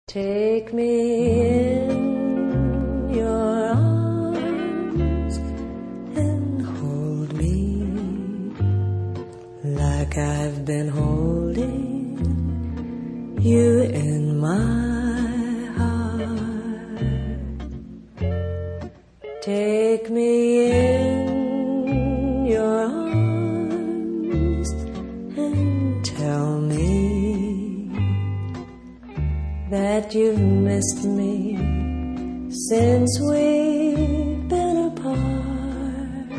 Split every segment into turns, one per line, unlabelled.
Take me in your arms and hold me like I've been holding you in my heart. Take me in your arms and tell me that you've missed me since we've been apart.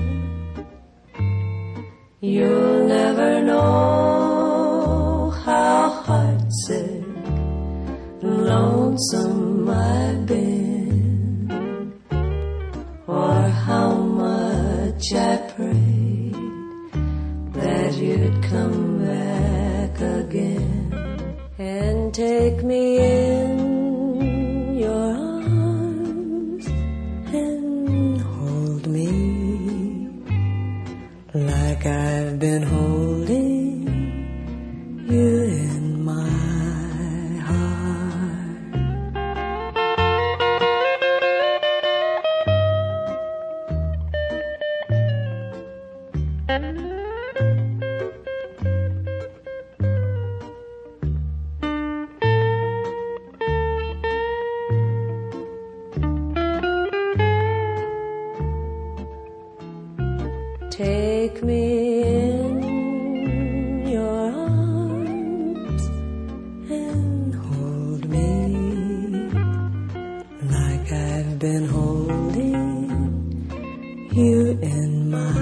You'll never know how heartsick and lonesome I've been, or how much I prayed that you'd come back again. And take me in your arms and hold me like I've been holding you in my heart. Take me in your arms and hold me like I've been holding you in my